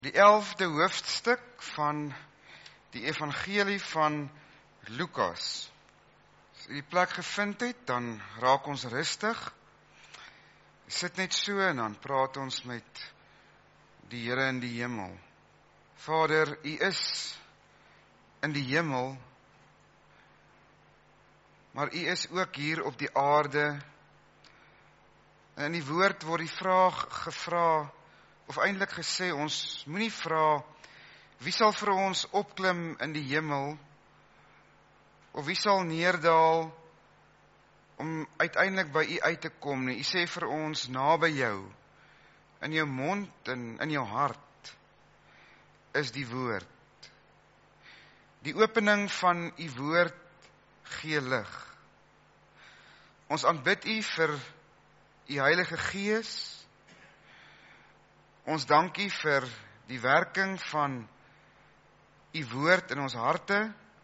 Die 11de hoofstuk van die evangelie van Lukas. As jy die plek gevind het, dan raak ons rustig. Sit net so en dan praat ons met die Here in die hemel. Vader, U is in die hemel, maar U is ook hier op die aarde. En in die woord word die vraag gevra, of eintlik gesê, ons moenie vra, wie sal vir ons opklim in die hemel, of wie sal neerdaal, om uiteindelik by U uit te kom nie. U sê vir ons, naby jou, in jou mond en in jou hart, is die woord. Die opening van U woord gee lig. Ons aanbid U vir U Heilige Gees. Ons dank U vir die werking van U woord in ons harte.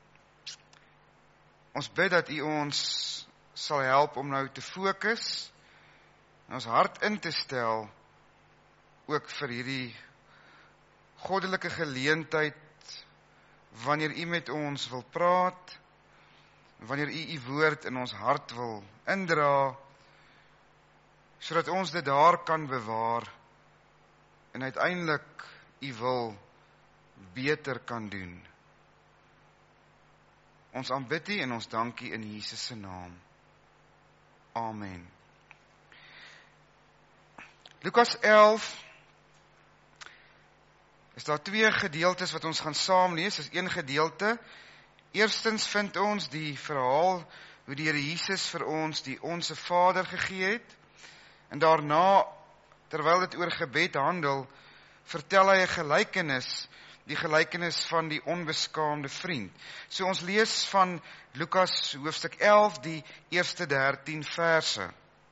Ons bid dat U ons sal help om nou te fokus, en ons hart in te stel, ook vir hierdie goddelike geleentheid, wanneer U met ons wil praat, wanneer U woord in ons hart wil indra, sodat ons dit daar kan bewaar, en uiteindelik U wil beter kan doen. Ons aanbid U en ons dank U in Jesus se naam. Amen. Lukas 11, is daar twee gedeeltes wat ons gaan saam lees. Dis een gedeelte. Eerstens vind ons die verhaal hoe die Here Jesus vir ons die Onse Vader gegee het. En daarna, terwyl dit oor gebed handel, vertel hy 'n gelykenis, die gelykenis van die onbeskaamde vriend. So ons lees van Lukas hoofstuk 11, die eerste 13 verse.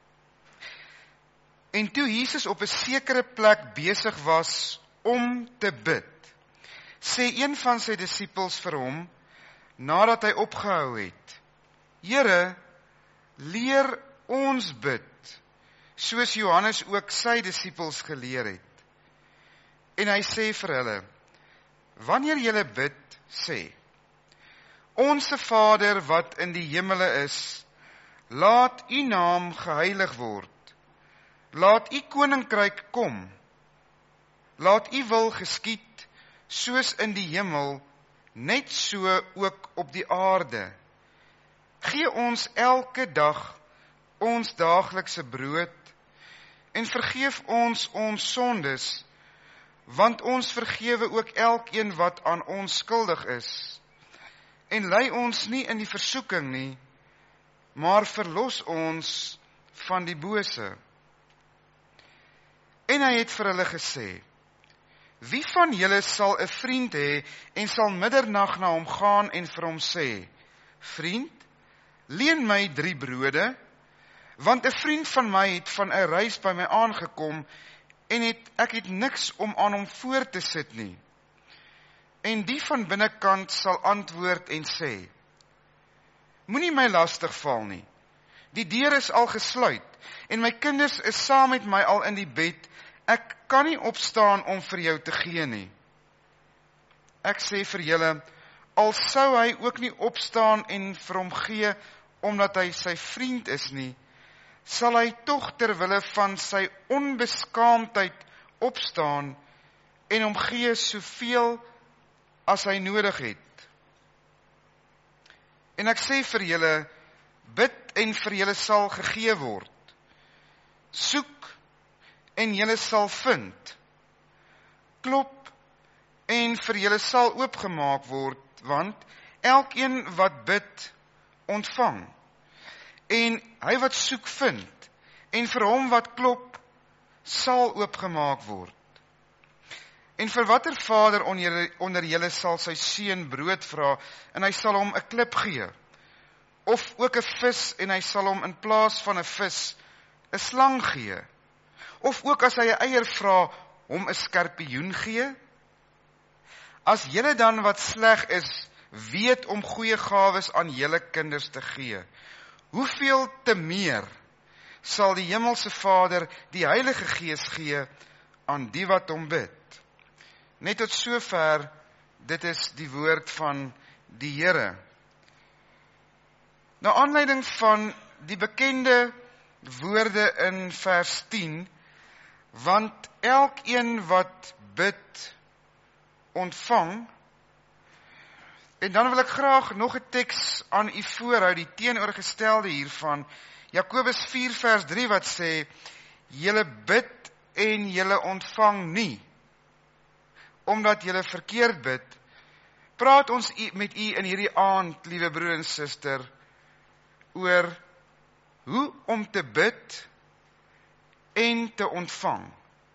En toe Jesus op 'n sekere plek besig was om te bid, sê een van sy disippels vir hom, nadat hy opgehou het, Here, leer ons bid, soos Johannes ook sy disippels geleer het. En hy sê vir hulle, wanneer julle bid, sê, Onse Vader wat in die hemele is, laat U naam geheilig word, laat U koninkryk kom, laat U wil geskied, soos in die hemel, net so ook op die aarde. Gee ons elke dag ons daaglikse brood, en vergeef ons ons sondes, want ons vergewe ook elkeen wat aan ons skuldig is. En lei ons nie in die versoeking nie, maar verlos ons van die bose. En hy het vir hulle gesê, wie van julle sal 'n vriend hê en sal middernag na hom gaan en vir hom sê, vriend, leen my 3 brode, want 'n vriend van my het van 'n reis by my aangekom, en ek het niks om aan hom voor te sit nie. En die van binnekant sal antwoord en sê, moenie my lastig val nie, die deur is al gesluit, en my kinders is saam met my al in die bed, ek kan nie opstaan om vir jou te gee nie. Ek sê vir julle, al sou hy ook nie opstaan en vir hom gee, omdat hy sy vriend is nie, sal hy tog terwille van sy onbeskaamdheid opstaan en hom gee soveel as hy nodig het. En ek sê vir julle, bid en vir julle sal gegee word. Soek en julle sal vind. Klop en vir julle sal oopgemaak word, want elkeen wat bid, ontvang. En hy wat soek vind, en vir hom wat klop, sal oopgemaak word. En vir watter vader onder julle sal sy seun brood vra, en hy sal hom 'n klip gee, of ook 'n vis, en hy sal hom in plaas van 'n vis 'n slang gee, of ook as hy 'n eier vra, hom 'n skorpioen gee? As julle dan wat sleg is, weet om goeie gawes aan julle kinders te gee, hoeveel te meer sal die hemelse Vader die Heilige Gees gee aan die wat hom bid. Net tot sover, dit is die woord van die Here. Na aanleiding van die bekende woorde in vers 10, want elkeen wat bid, ontvang. En dan wil ek graag nog 'n teks aan u voorhou, die teenoorgestelde hiervan, Jakobus 4 vers 3 wat sê, julle bid en julle ontvang nie, omdat julle verkeerd bid. Praat ons met u in hierdie aand, liewe broer en suster, oor hoe om te bid en te ontvang.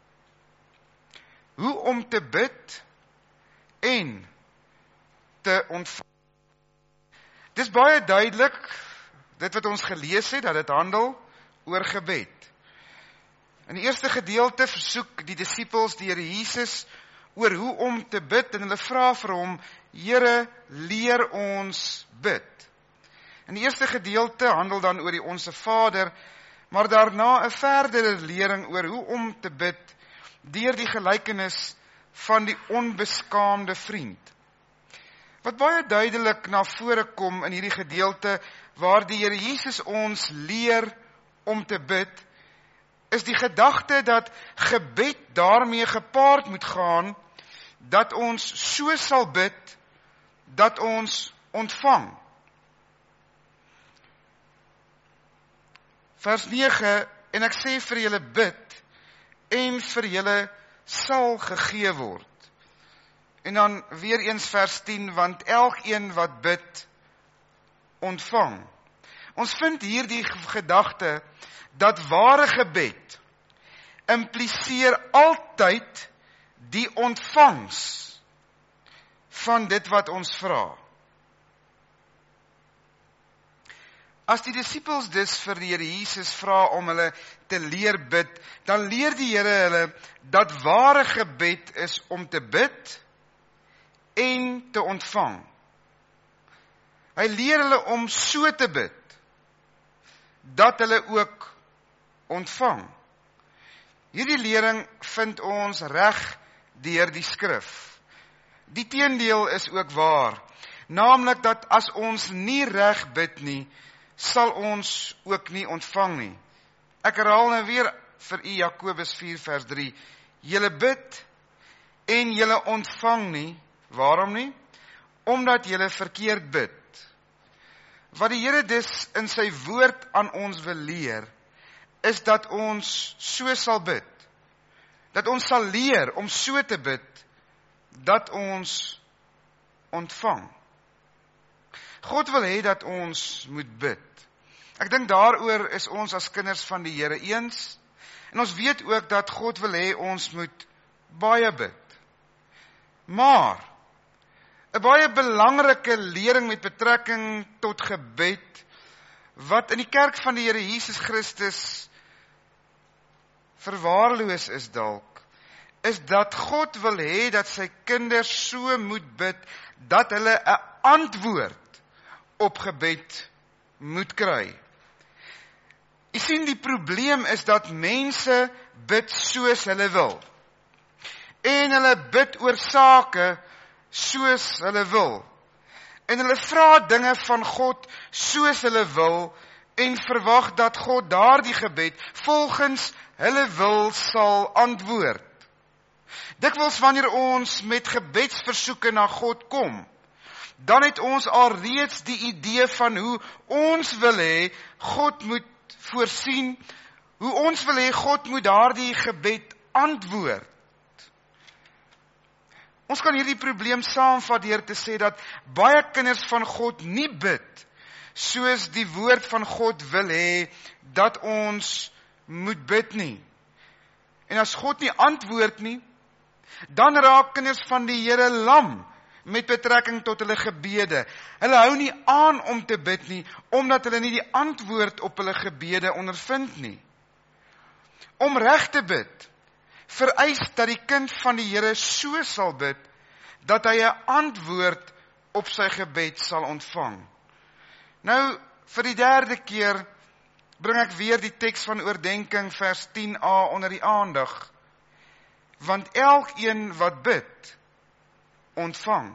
Hoe om te bid en te ontvang. Dit is baie duidelik, dit wat ons gelees het, dat dit handel oor gebed. In die eerste gedeelte versoek die disippels die Here Jesus oor hoe om te bid, en hulle vra vir hom, Here, leer ons bid. In die eerste gedeelte handel dan oor die Onse Vader, maar daarna 'n verdere lering oor hoe om te bid, deur die gelykenis van die onbeskaamde vriend. Wat baie duidelik na vore kom in hierdie gedeelte, waar die Here Jesus ons leer om te bid, is die gedagte dat gebed daarmee gepaard moet gaan, dat ons so sal bid, dat ons ontvang. Vers 9, en ek sê vir julle bid, en vir julle sal gegee word. En dan weer eens vers 10, want elkeen wat bid, ontvang. Ons vind hier die gedagte, dat ware gebed impliseer altyd die ontvangs van dit wat ons vra. As die disippels dus vir die Here Jesus vra om hulle te leer bid, dan leer die Here hulle dat ware gebed is om te bid en te ontvang. Hy leer hulle om so te bid, dat hulle ook ontvang. Hierdie lering vind ons reg deur die skrif. Die teendeel is ook waar, naamlik dat as ons nie reg bid nie, sal ons ook nie ontvang nie. Ek herhaal nou weer vir u Jakobus 4 vers 3, julle bid en julle ontvang nie, waarom nie? Omdat julle verkeerd bid. Wat die Here dus in sy woord aan ons wil leer, is dat ons so sal bid, dat ons sal leer om so te bid, dat ons ontvang. God wil hê dat ons moet bid. Ek dink daaroor is ons as kinders van die Here eens, en ons weet ook dat God wil hê ons moet baie bid. Maar 'n baie belangrike lering met betrekking tot gebed, wat in die kerk van die Here Jesus Christus verwaarloos is dalk, is dat God wil hê dat sy kinders so moet bid, dat hulle 'n antwoord op gebed moet kry. U sien, die probleem is dat mense bid soos hulle wil. En hulle bid oor sake soos hulle wil. En hulle vra dinge van God soos hulle wil, en verwag dat God daardie gebed volgens hulle wil sal antwoord. Dikwels wanneer ons met gebedsversoeke na God kom, dan het ons al reeds die idee van hoe ons wil hê God moet voorsien, hoe ons wil hê God moet daardie gebed antwoord. Ons kan hierdie probleem saamvat deur te sê dat baie kinders van God nie bid soos die woord van God wil hê dat ons moet bid nie. En as God nie antwoord nie, dan raak kinders van die Here lam met betrekking tot hulle gebede. Hulle hou nie aan om te bid nie, omdat hulle nie die antwoord op hulle gebede ondervind nie. Om reg te bid, vereis dat die kind van die Here so sal bid, dat hy 'n antwoord op sy gebed sal ontvang. Nou, vir die derde keer, bring ek weer die teks van oordenking vers 10a onder die aandag. want elkeen wat bid, ontvang.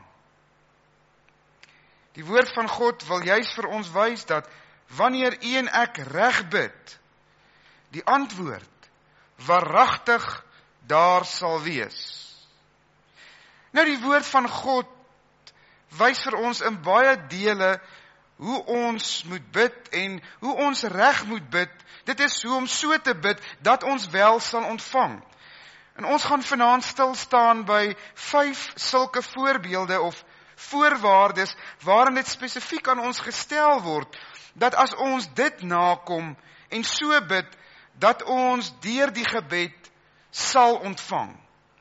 Die woord van God wil juis vir ons wys dat wanneer u en ek reg bid, die antwoord waaragtig daar sal wees. Nou die woord van God wys vir ons in baie dele hoe ons moet bid en hoe ons reg moet bid. Dit is hoe om so te bid dat ons wel sal ontvang. En ons gaan vanaand stil staan by 5 sulke voorbeelde of voorwaardes waarin dit spesifiek aan ons gestel word, dat as ons dit nakom en so bid, dat ons deur die gebed sal ontvang.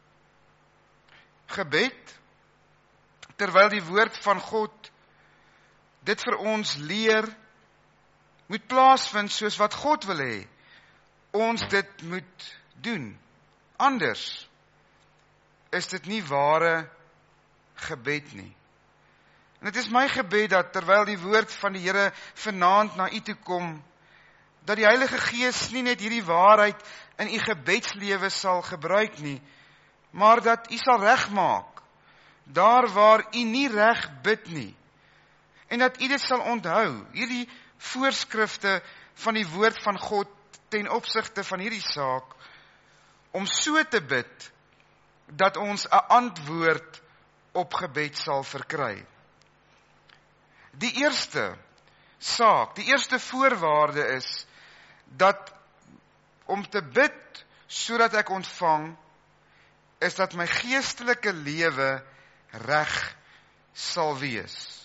Gebed, terwyl die woord van God dit vir ons leer, moet plaasvind soos wat God wil hê, ons dit moet doen. Anders is dit nie ware gebed nie. En dit is my gebed dat terwyl die woord van die Here vanaand na u toe kom, dat die Heilige Gees nie net hierdie waarheid in u gebedslewe sal gebruik nie, maar dat u sal regmaak, daar waar u nie reg bid nie, en dat u dit sal onthou, hierdie voorskrifte van die woord van God ten opsigte van hierdie saak, om so te bid, dat ons 'n antwoord op gebed sal verkry. Die eerste saak, die eerste voorwaarde is, dat om te bid, sodat ek ontvang, is dat my geestelike lewe reg sal wees.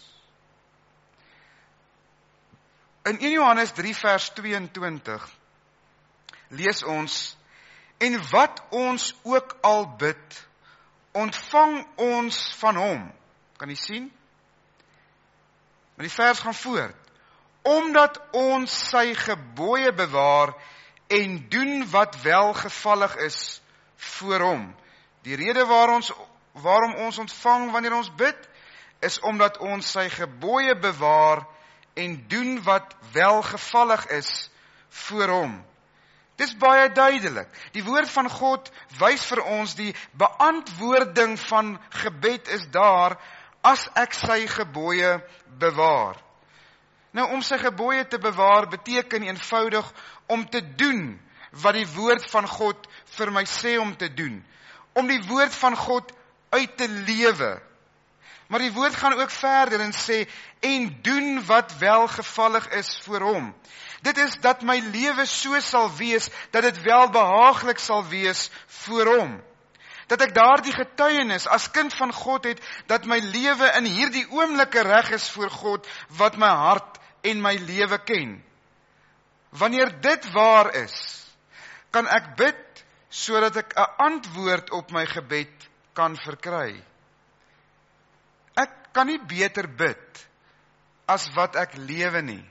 In 1 Johannes 3 vers 22 lees ons, en wat ons ook al bid, ontvang ons van hom. Kan jy sien? Maar die vers gaan voort. Omdat ons sy gebooie bewaar en doen wat welgevallig is voor hom. Die rede waarom ons ontvang wanneer ons bid, is omdat ons sy gebooie bewaar en doen wat welgevallig is voor hom. Dis baie duidelik. Die woord van God wys vir ons die beantwoording van gebed is daar as ek sy gebooie bewaar. Nou om sy gebooie te bewaar beteken eenvoudig om te doen wat die woord van God vir my sê om te doen. Om die woord van God uit te lewe. Maar die woord gaan ook verder en sê, en doen wat welgevallig is voor hom. Dit is dat my lewe so sal wees, dat dit welbehaaglik sal wees voor hom. Dat ek daardie getuienis as kind van God het, dat my lewe in hierdie oomblikke reg is voor God, wat my hart en my lewe ken. Wanneer dit waar is, kan ek bid, sodat ek 'n antwoord op my gebed kan verkry. Ek kan nie beter bid, as wat ek lewe nie.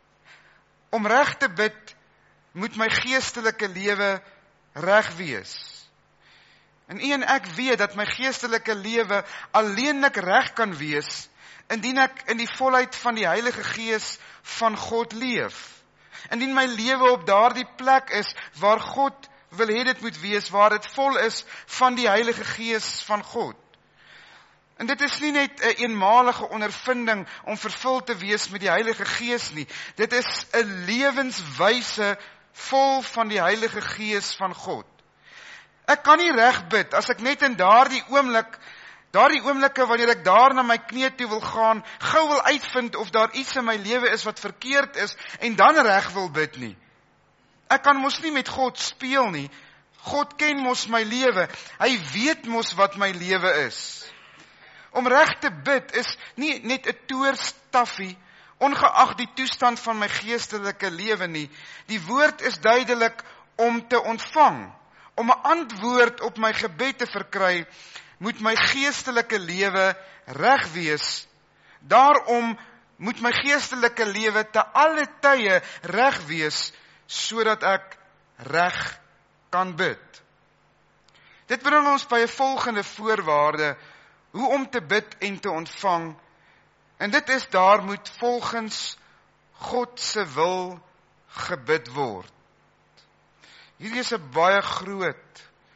Om reg te bid, moet my geestelike lewe reg wees. En u en ek weet dat my geestelike lewe alleenlik reg kan wees, indien ek in die volheid van die Heilige Gees van God leef. Indien my lewe op daardie plek is, waar God wil hê dit moet wees, waar dit vol is van die Heilige Gees van God. En dit is nie net 'n eenmalige ondervinding om vervul te wees met die Heilige Gees nie. Dit is 'n lewenswyse vol van die Heilige Gees van God. Ek kan nie reg bid as ek net in daardie oomblikke wanneer ek daar na my knie toe wil gaan, gou wil uitvind of daar iets in my lewe is wat verkeerd is en dan reg wil bid nie. Ek kan mos nie met God speel nie. God ken mos my lewe. Hy weet mos wat my lewe is. Om reg te bid is nie net 'n toerstaffie, ongeag die toestand van my geestelike lewe nie. Die woord is duidelik om te ontvang. Om 'n antwoord op my gebed te verkry, moet my geestelike lewe reg wees. Daarom moet my geestelike lewe te alle tye reg wees, sodat ek reg kan bid. Dit bring ons by 'n volgende voorwaarde, hoe om te bid en te ontvang. En dit is, daar moet volgens God se wil gebid word. Hierdie is 'n baie groot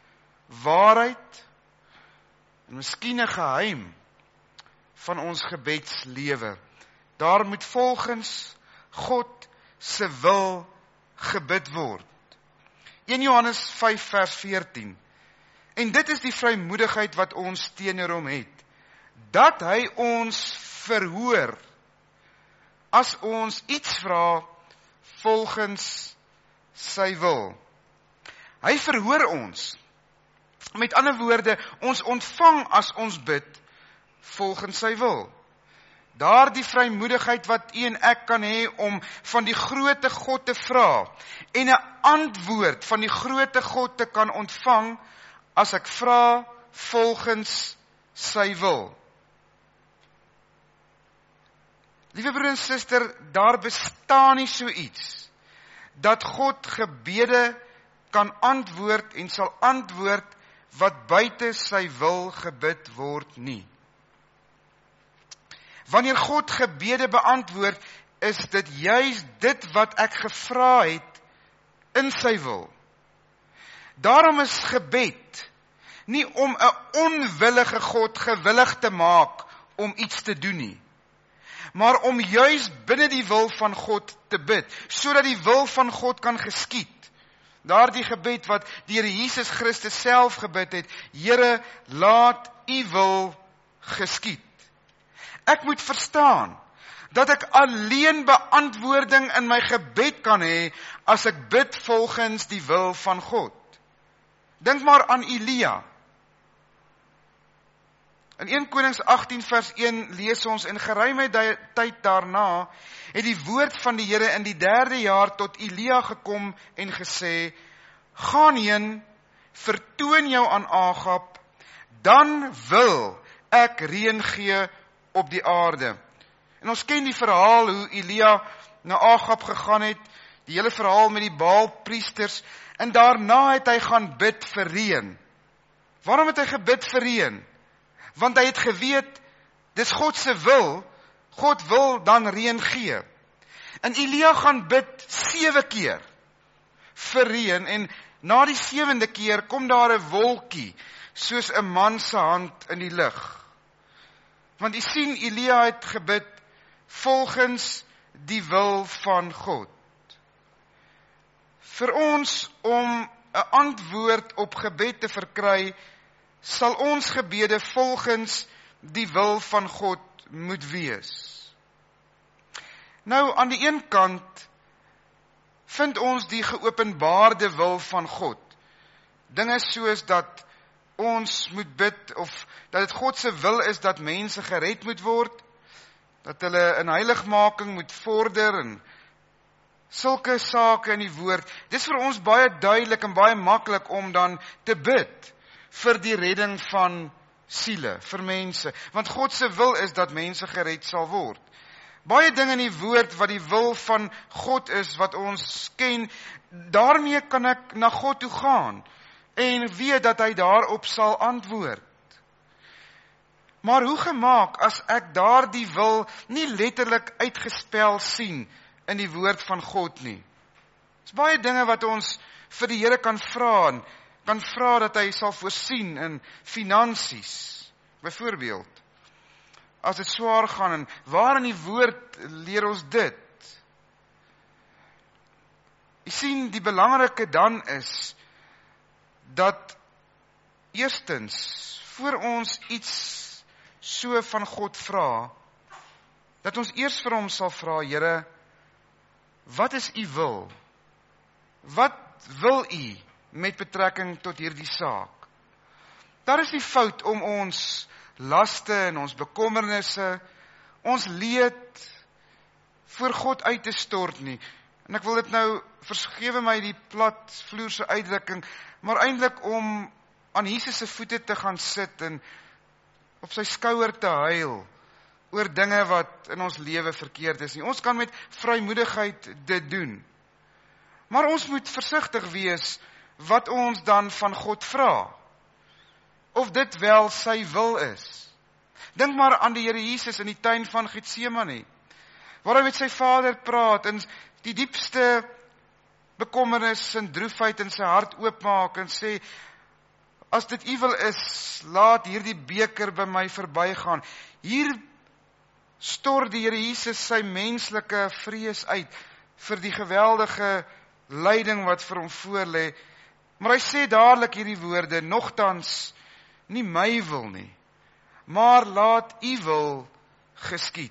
waarheid en miskien 'n geheim van ons gebedslewe. Daar moet volgens God se wil gebid word. 1 Johannes 5 vers 14. En dit is die vrymoedigheid wat ons teenoor hom het, dat hy ons verhoor as ons iets vra volgens sy wil. Hy verhoor ons. Met ander woorde, ons ontvang as ons bid volgens sy wil. Daardie vrymoedigheid wat u en ek kan hê om van die groote God te vra en 'n antwoord van die groote God te kan ontvang as ek vra volgens sy wil. Liewe broer en suster, daar bestaan nie so iets dat God gebede kan antwoord en sal antwoord wat buite sy wil gebid word nie. Wanneer God gebede beantwoord, is dit juis dit wat ek gevra het in sy wil. Daarom is gebed nie om 'n onwillige God gewillig te maak om iets te doen nie, maar om juis binne die wil van God te bid, sodat die wil van God kan geskied. Daardie gebed wat die Here Jesus Christus self gebid het, Here, laat u wil geskied. Ek moet verstaan dat ek alleen beantwoording in my gebed kan hê as ek bid volgens die wil van God. Dink maar aan Elia. In 1 Konings 18 vers 1 lees ons, en geruime tyd daarna het die woord van die Here in die 3de jaar tot Elia gekom en gesê, gaan heen, vertoon jou aan Agab, dan wil ek reën gee op die aarde. En ons ken die verhaal hoe Elia na Agab gegaan het, die hele verhaal met die Baal-priesters, en daarna het hy gaan bid vir reën. Waarom het hy gebid vir reën? Want hy het geweet, dis God se wil, God wil dan reën gee. En Elia gaan bid 7 keer vir reën, en na die 7de keer kom daar 'n wolkie, soos 'n man se hand in die lug. Want u sien, Elia het gebid volgens die wil van God. Vir ons om 'n antwoord op gebed te verkry, sal ons gebede volgens die wil van God moet wees. Nou, aan die een kant vind ons die geopenbaarde wil van God. Dinge soos dat ons moet bid, of dat dit God se wil is dat mense gered moet word, dat hulle in heiligmaking moet vorder, en sulke sake in die woord. Dis vir ons baie duidelik en baie maklik om dan te bid vir die redding van siele, vir mense. Want God se wil is dat mense gered sal word. Baie dinge in die woord wat die wil van God is, wat ons ken, daarmee kan ek na God toe gaan en weet dat hy daarop sal antwoord. Maar hoe gemaak as ek daardie wil nie letterlik uitgespel sien in die woord van God nie? Dis baie dinge wat ons vir die Here kan vra, en kan vra dat hy sal voorsien in finansies, byvoorbeeld. As dit swaar gaan, en waar in die woord leer ons dit? Jy sien, die belangrike dan is, dat eerstens, voor ons iets so van God vra, dat ons eers vir hom sal vra, Here, wat is u wil? Wat wil u met betrekking tot hierdie saak? Daar is nie fout om ons laste en ons bekommernisse, ons leed voor God uit te stort nie. En ek wil dit nou, vergewe my die platvloerse uitdrukking, maar eintlik om aan Jesus se voete te gaan sit en op sy skouer te huil oor dinge wat in ons lewe verkeerd is nie. Ons kan met vrymoedigheid dit doen. Maar ons moet versigtig wees wat ons dan van God vra. Of dit wel sy wil is. Dink maar aan die Here Jesus in die tuin van Getsemane, waar hy met sy Vader praat en die diepste bekommernis en droefheid in sy hart oopmaak en sê, as dit uwel is, laat hierdie beker by my verbygaan. Hier stort die Here Jesus sy menslike vrees uit vir die geweldige lyding wat vir hom voorlê. Maar hy sê dadelik hierdie woorde, nogtans nie my wil nie, maar laat u wil geskied.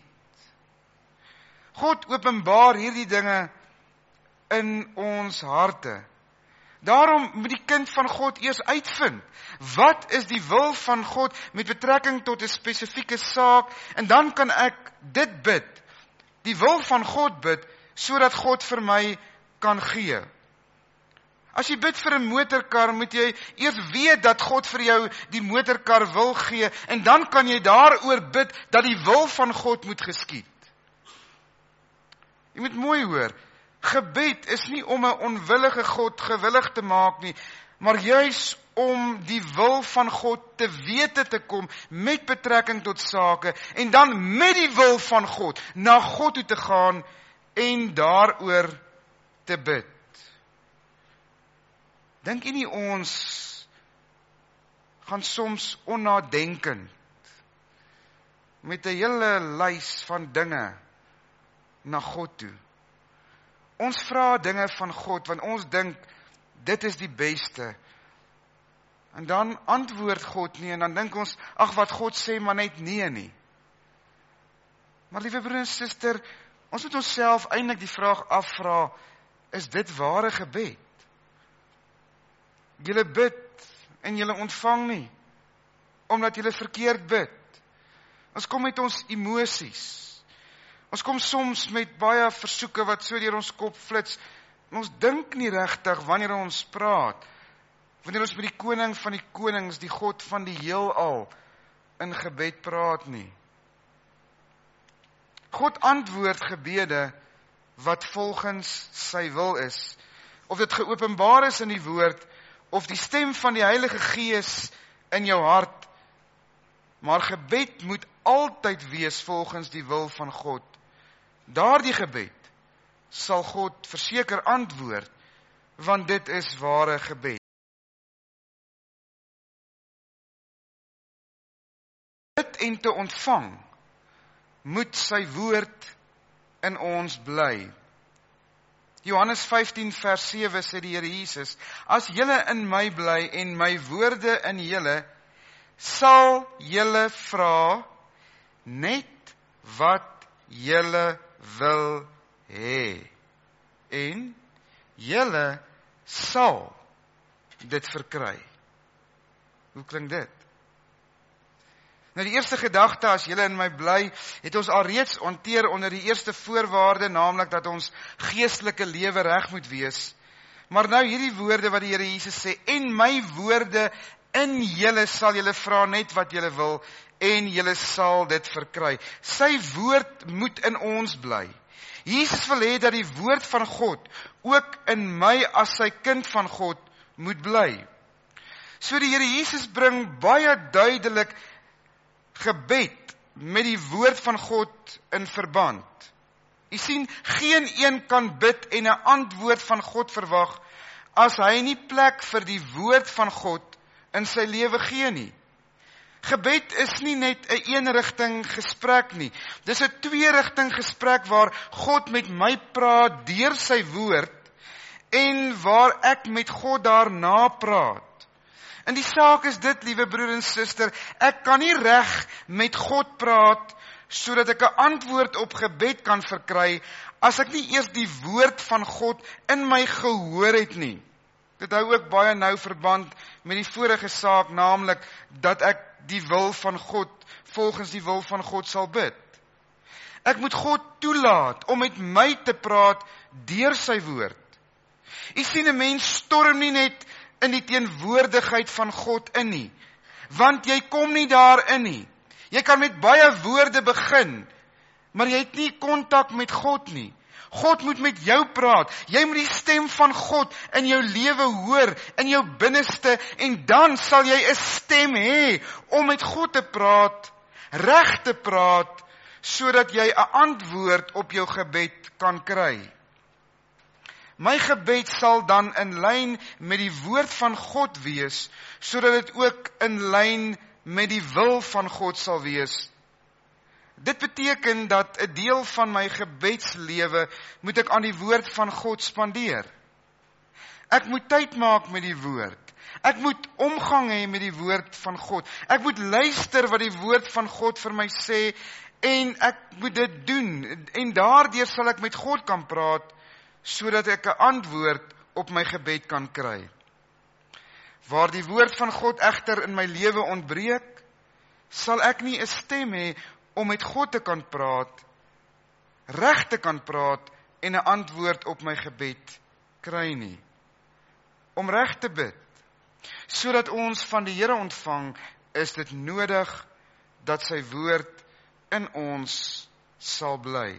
God openbaar hierdie dinge in ons harte. Daarom moet die kind van God eers uitvind, wat is die wil van God met betrekking tot 'n spesifieke saak, en dan kan ek dit bid, die wil van God bid, sodat God vir my kan gee. As jy bid vir 'n motorkar, moet jy eers weet dat God vir jou die motorkar wil gee, en dan kan jy daaroor bid, dat die wil van God moet geskied. Jy moet mooi hoor, gebed is nie om 'n onwillige God gewillig te maak nie, maar juis om die wil van God te wete te kom met betrekking tot sake, en dan met die wil van God na God toe te gaan en daaroor te bid. Dink jy nie ons gaan soms onnadenkend met 'n hele lys van dinge na God toe? Ons vra dinge van God, want ons dink, dit is die beste. En dan antwoord God nie, en dan dink ons, ag wat God sê, maar net nee nie. Maar liewe broer en suster, ons moet onsself eintlik die vraag afvra, is dit ware gebed? Julle bid, en julle ontvang nie, omdat julle verkeerd bid. Ons kom met ons emosies. Ons kom soms met baie versoeke wat so deur ons kop flits, en ons dink nie regtig wanneer ons praat, wanneer ons met die koning van die konings, die God van die heelal, in gebed praat nie. God antwoord gebede wat volgens sy wil is, of dit geopenbaar is in die woord, of die stem van die Heilige Gees in jou hart, maar gebed moet altyd wees volgens die wil van God. Daardie gebed sal God verseker antwoord, want dit is ware gebed. Bid en te ontvang, moet sy woord in ons bly. Johannes 15 vers 7 sê die Here Jesus, as julle in my bly en my woorde in julle, sal julle vra net wat julle wil hê, en julle sal dit verkry. Hoe klink dit? Nou die eerste gedagte, as julle in my bly, het ons alreeds hanteer onder die eerste voorwaarde, naamlik dat ons geestelike lewe reg moet wees. Maar nou hierdie woorde wat die Here Jesus sê, en my woorde in julle sal julle vra net wat julle wil, en julle sal dit verkry. Sy woord moet in ons bly. Jesus wil hê dat die woord van God ook in my as sy kind van God moet bly. So die Here Jesus bring baie duidelik gebed met die woord van God in verband. Jy sien, geen een kan bid en 'n antwoord van God verwag as hy nie plek vir die woord van God in sy lewe gee nie. Gebed is nie net 'n eenrigting gesprek nie. Dis 'n tweerigting gesprek waar God met my praat deur sy woord en waar ek met God daarna praat. En die saak is dit, liewe broer en suster, ek kan nie reg met God praat sodat ek 'n antwoord op gebed kan verkry as ek nie eers die woord van God in my gehoor het nie. Dit hou ook baie nou verband met die vorige saak, naamlik dat ek die wil van God, volgens die wil van God sal bid. Ek moet God toelaat om met my te praat deur sy woord. Jy sien, 'n mens storm nie net in die teenwoordigheid van God in nie, want jy kom nie daarin nie. Jy kan met baie woorde begin, maar jy het nie kontak met God nie. God moet met jou praat. Jy moet die stem van God in jou lewe hoor, in jou binneste, en dan sal jy 'n stem hê om met God te praat, reg te praat, sodat jy 'n antwoord op jou gebed kan kry. My gebed sal dan in lyn met die woord van God wees, sodat dit ook in lyn met die wil van God sal wees. Dit beteken dat 'n deel van my gebedslewe moet ek aan die woord van God spandeer. Ek moet tyd maak met die woord. Ek moet omgang hê met die woord van God. Ek moet luister wat die woord van God vir my sê en ek moet dit doen. En daardeur sal ek met God kan praat sodat ek 'n antwoord op my gebed kan kry. Waar die woord van God egter in my lewe ontbreek, sal ek nie 'n stem hê om met God te kan praat, reg te kan praat en 'n antwoord op my gebed kry nie. Om reg te bid, sodat ons van die Here ontvang, is dit nodig dat sy woord in ons sal bly.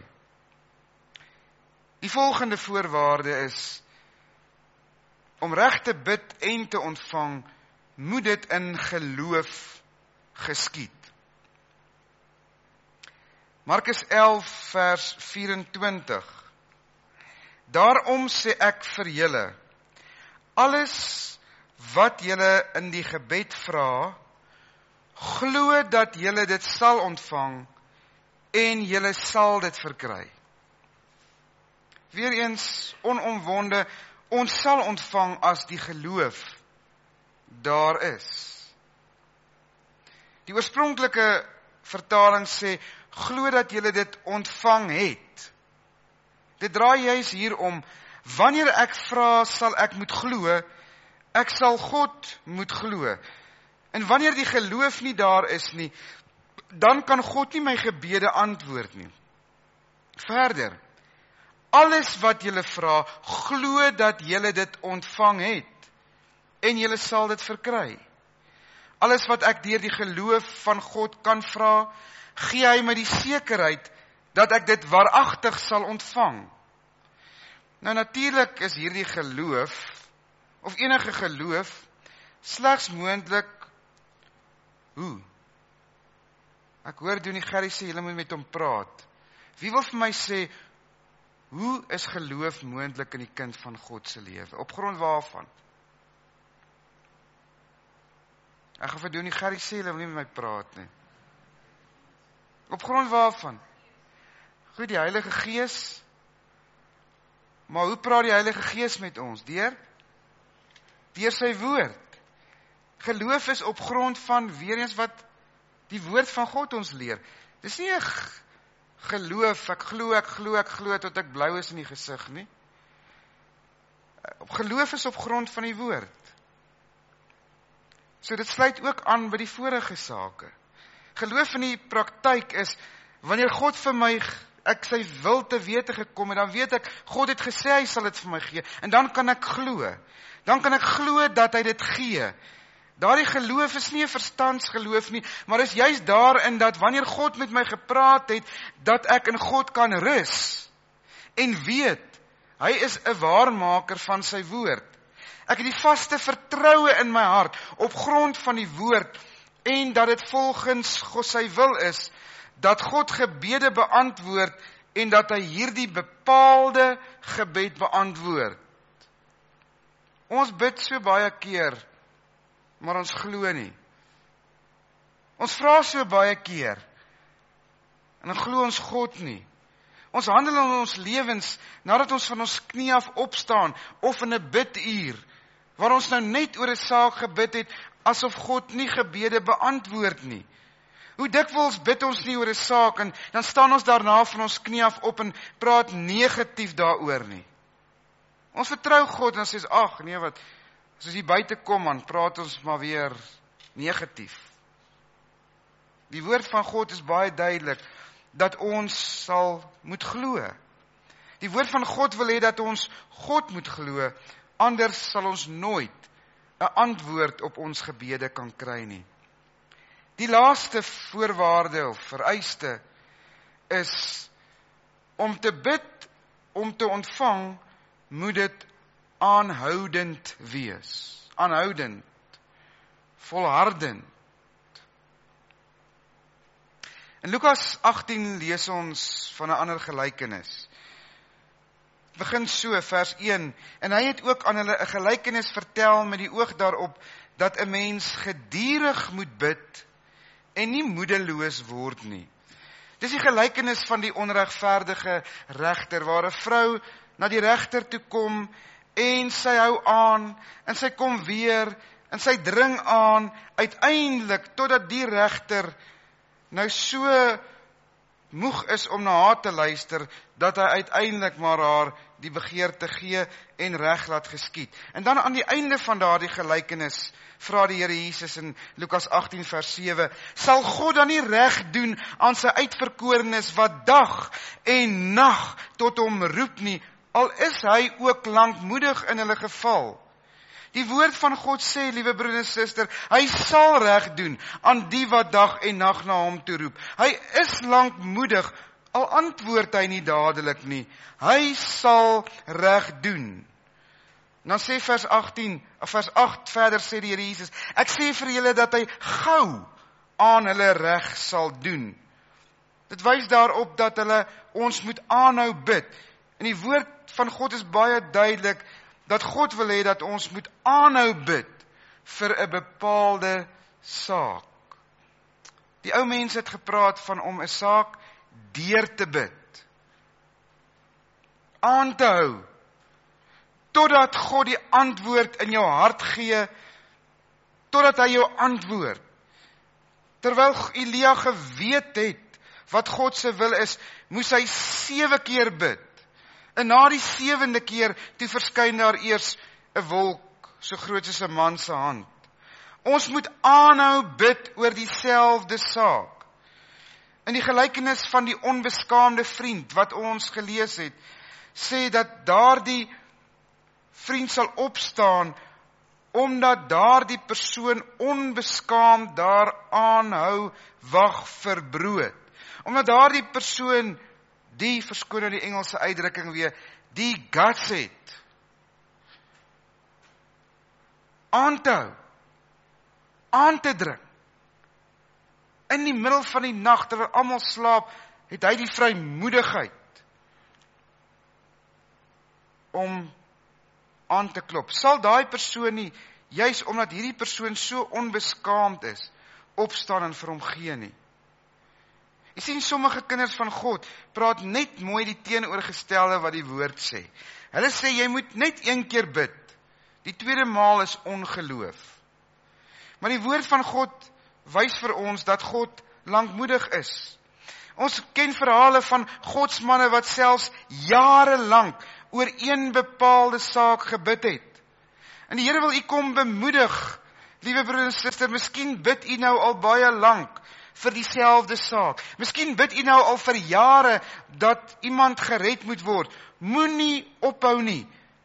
Die volgende voorwaarde is, om reg te bid en te ontvang, moet dit in geloof geskied. Markus 11 vers 24. Daarom sê ek vir julle, alles wat julle in die gebed vra, glo dat julle dit sal ontvang en julle sal dit verkry. Weereens onomwonde, ons sal ontvang as die geloof daar is. Die oorspronklike vertaling sê, glo dat julle dit ontvang het. Dit draai juis hier om, wanneer ek vra, sal ek moet glo, ek sal God moet glo. En wanneer die geloof nie daar is nie, dan kan God nie my gebede antwoord nie. Verder, alles wat julle vra, glo dat julle dit ontvang het, en julle sal dit verkry. Alles wat ek deur die geloof van God kan vra, gee hy my die sekerheid dat ek dit waaragtig sal ontvang. Nou natuurlik is hierdie geloof, of enige geloof, slegs moontlik, hoe? Ek hoor Doenie Gerrie sê, julle moet met hom praat. Wie wil vir my sê, hoe is geloof moontlik in die kind van God se lewe? Op grond waarvan? Ek gaan vir Doenie Gerrie sê, julle wil nie met my praat nie. Op grond waarvan? Goed, die Heilige Gees. Maar hoe praat die Heilige Gees met ons? Deur sy woord. Geloof is op grond van, weer eens wat die woord van God ons leer. Dis nie 'n geloof, ek glo tot ek blou is in die gesig nie. Geloof is op grond van die woord. So dit sluit ook aan by die vorige sake. Geloof in die praktyk is, wanneer God vir my, ek sy wil te wete gekom, en dan weet ek, God het gesê, hy sal dit vir my gee, en dan kan ek glo. Dan kan ek glo dat hy dit gee. Daardie geloof is nie 'n verstandsgeloof nie, maar is juist daarin dat wanneer God met my gepraat het, dat ek in God kan rus, en weet, hy is 'n waarmaker van sy woord. Ek het die vaste vertroue in my hart, op grond van die woord, en dat dit volgens God sy wil is, dat God gebede beantwoord, en dat hy hierdie bepaalde gebed beantwoord. Ons bid so baie keer, maar ons glo nie. Ons vra so baie keer, en dan glo ons God nie. Ons handel in ons lewens, nadat ons van ons knie af opstaan, of in 'n biduur, waar ons nou net oor 'n saak gebid het, asof God nie gebede beantwoord nie. Hoe dikwels bid ons nie oor 'n saak, en dan staan ons daarna van ons knie af op, en praat negatief daaroor nie. Ons vertrou God, en ons sê, ag nee wat, as ons hier buite kom, dan praat ons maar weer negatief. Die woord van God is baie duidelik, dat ons sal moet glo. Die woord van God wil hê dat ons God moet glo, anders sal ons nooit 'n antwoord op ons gebede kan kry nie. Die laaste voorwaarde of vereiste is, om te bid, om te ontvang, moet dit aanhoudend wees. Aanhoudend. Volhardend. In Lukas 18 lees ons van 'n ander gelykenis. begin so, vers 1, en hy het ook aan hulle 'n gelykenis vertel met die oog daarop, dat 'n mens gedurig moet bid, en nie moedeloos word nie. Dis die gelykenis van die onregverdige regter, waar 'n vrou na die regter toe kom, en sy hou aan, en sy kom weer, en sy dring aan, uiteindelik, totdat die regter nou so moeg is om na haar te luister, dat hy uiteindelik maar haar die begeerte gee en reg laat geskied. En dan aan die einde van daardie gelykenis, vra die Here Jesus in Lukas 18 vers 7, sal God dan nie reg doen aan sy uitverkorenes wat dag en nag tot hom roep nie, al is hy ook lankmoedig in hulle geval. Die woord van God sê, liewe broer en suster, hy sal reg doen aan die wat dag en nag na hom toe roep. Hy is lankmoedig, al antwoord hy nie dadelik nie. Hy sal reg doen. Dan sê vers 8 verder sê die Here Jesus, ek sê vir julle dat hy gou aan hulle reg sal doen. Dit wys daarop dat hulle ons moet aanhou bid. En die woord van God is baie duidelik, dat God wil hê dat ons moet aanhou bid vir 'n bepaalde saak. Die ou mense het gepraat van om 'n saak deur te bid. Aan te hou, totdat God die antwoord in jou hart gee, totdat hy jou antwoord. Terwyl Elia geweet het wat God se wil is, moes hy 7 keer bid. En na die 7de keer, toe verskyn daar eers 'n wolk, so groot soos 'n man se hand. Ons moet aanhou bid oor dieselfde saak. In die gelykenis van die onbeskaamde vriend, wat ons gelees het, sê dat daardie vriend sal opstaan, omdat daardie persoon onbeskaamd daar aanhou wag vir brood. Omdat daardie persoon, die verskoon nou die Engelse uitdrukking weer, die guts het, aan te hou, aan te dring. In die middel van die nag, terwyl almal slaap, het hy die vrymoedigheid om aan te klop. Sal daai persoon nie, juis omdat hierdie persoon so onbeskaamd is, opstaan en vir hom gee nie? Jy sien, sommige kinders van God praat net mooi die teenoorgestelde wat die woord sê. Hulle sê, jy moet net 1 keer bid. Die tweede maal is ongeloof. Maar die woord van God wys vir ons dat God lankmoedig is. Ons ken verhale van godsmanne wat selfs jare lank oor een bepaalde saak gebid het. En die Here wil u kom bemoedig, liewe broer en suster, miskien bid u nou al baie lank vir dieselfde saak. Miskien bid u nou al vir jare dat iemand gered moet word. Moenie ophou nie.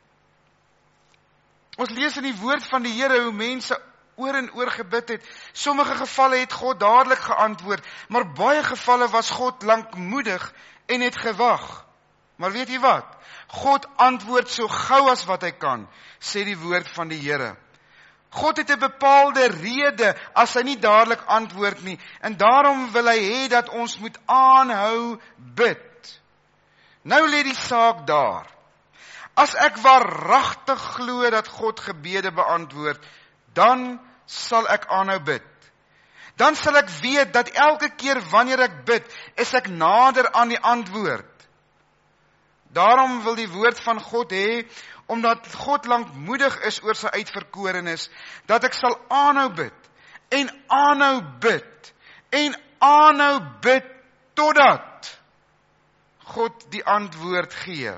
Ons lees in die woord van die Here hoe mense oor en oor gebid het. Sommige gevalle het God dadelik geantwoord, maar baie gevalle was God lankmoedig en het gewag. Maar weet jy wat? God antwoord so gou as wat hy kan, sê die woord van die Here. God het 'n bepaalde rede as hy nie dadelik antwoord nie, en daarom wil hy hê dat ons moet aanhou bid. Nou lê die saak daar. As ek waaragtig glo dat God gebede beantwoord, dan sal ek aanhou bid. Dan sal ek weet dat elke keer wanneer ek bid, is ek nader aan die antwoord. Daarom wil die woord van God hê, omdat God lankmoedig is oor sy uitverkorenes, dat ek sal aanhou bid, en aanhou bid, en aanhou bid, totdat God die antwoord gee.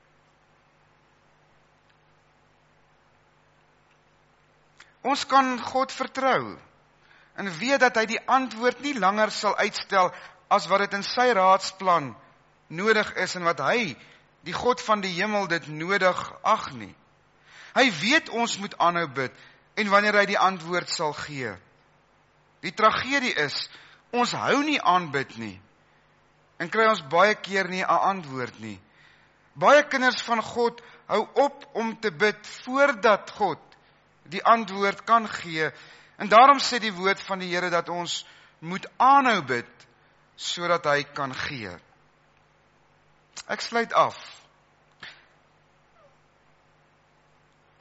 Ons kan God vertrou, en weet dat hy die antwoord nie langer sal uitstel, as wat dit in sy raadsplan nodig is, en wat hy, die God van die hemel, dit nodig ag nie. Hy weet ons moet aanhou bid, en wanneer hy die antwoord sal gee. Die tragedie is, ons hou nie aan bid nie, en kry ons baie keer nie 'n antwoord nie. Baie kinders van God hou op om te bid, voordat God die antwoord kan gee, en daarom sê die woord van die Here, dat ons moet aanhou bid, sodat hy kan gee. Ek sluit af.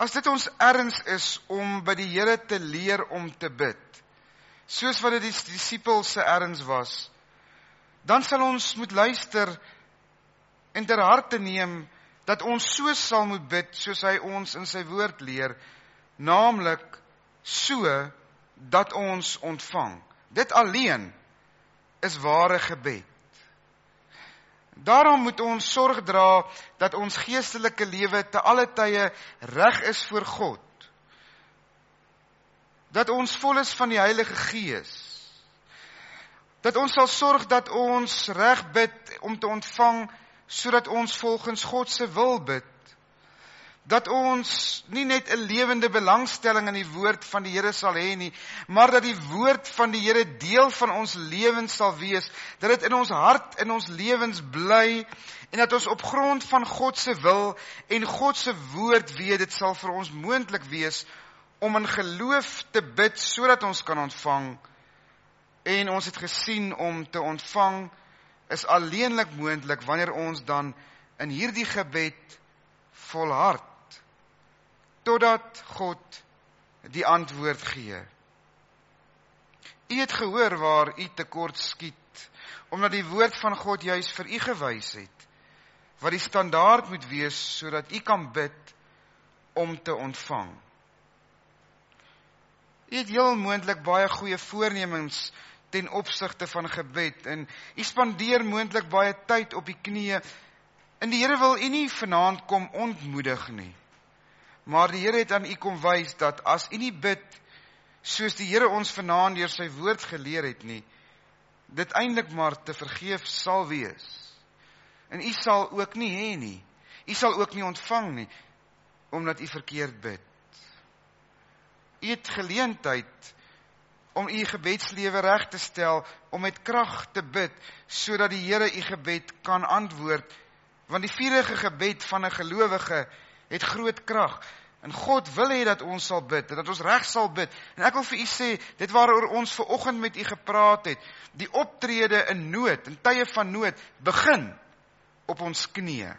As dit ons erns is om by die Here te leer om te bid, soos wat dit die disippels se erns was, dan sal ons moet luister en ter harte neem dat ons so sal moet bid soos hy ons in sy woord leer, naamlik so dat ons ontvang. Dit alleen is ware gebed. Daarom moet ons sorg dra dat ons geestelike lewe te alle tye reg is voor God. Dat ons vol is van die Heilige Gees. Dat ons sal sorg dat ons reg bid om te ontvang, sodat ons volgens God se wil bid. Dat ons nie net 'n lewende belangstelling in die woord van die Here sal hê nie, maar dat die woord van die Here deel van ons lewens sal wees, dat dit in ons hart, in ons lewens bly, en dat ons op grond van God se wil en God se woord weet, dit sal vir ons moontlik wees om in geloof te bid, sodat ons kan ontvang. En ons het gesien om te ontvang is alleenlik moontlik wanneer ons dan in hierdie gebed volhard, totdat God die antwoord gee. U het gehoor waar u tekort skiet, omdat die woord van God juis vir u gewys het, wat die standaard moet wees, sodat u kan bid om te ontvang. U het heel moontlik baie goeie voornemens ten opsigte van gebed, en u spandeer moontlik baie tyd op die knieë, en die Here wil u nie vanaand kom ontmoedig nie. Maar die Here het aan u kom wys dat as u nie bid, soos die Here ons vanaand deur sy woord geleer het nie, dit eintlik maar te vergeef sal wees. En u sal ook nie hê nie. U sal ook nie ontvang nie, omdat u verkeerd bid. U het geleentheid om u gebedslewe reg te stel, om met krag te bid, sodat die Here u gebed kan antwoord, want die vurige gebed van 'n gelowige het groot krag, en God wil hê dat ons sal bid, dat ons reg sal bid, en ek wil vir u sê, dit waaroor ons vanoggend met u gepraat het, die optrede in nood, in tye van nood, begin op ons knieë.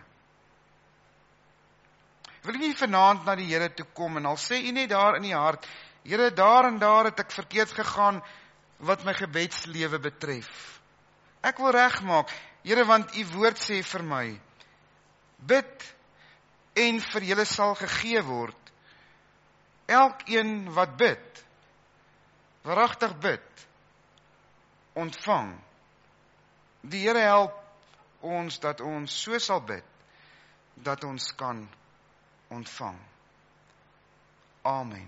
Wil u nie vanaand na die Here toe kom, en al sê u net daar in die hart, Here, daar en daar het ek verkeerd gegaan, wat my gebedslewe betref. Ek wil regmaak, Here, want u woord sê vir my, bid en vir julle sal gegee word. Elkeen wat bid, waaragtig bid, ontvang. Die Here help ons dat ons so sal bid, dat ons kan ontvang. Amen.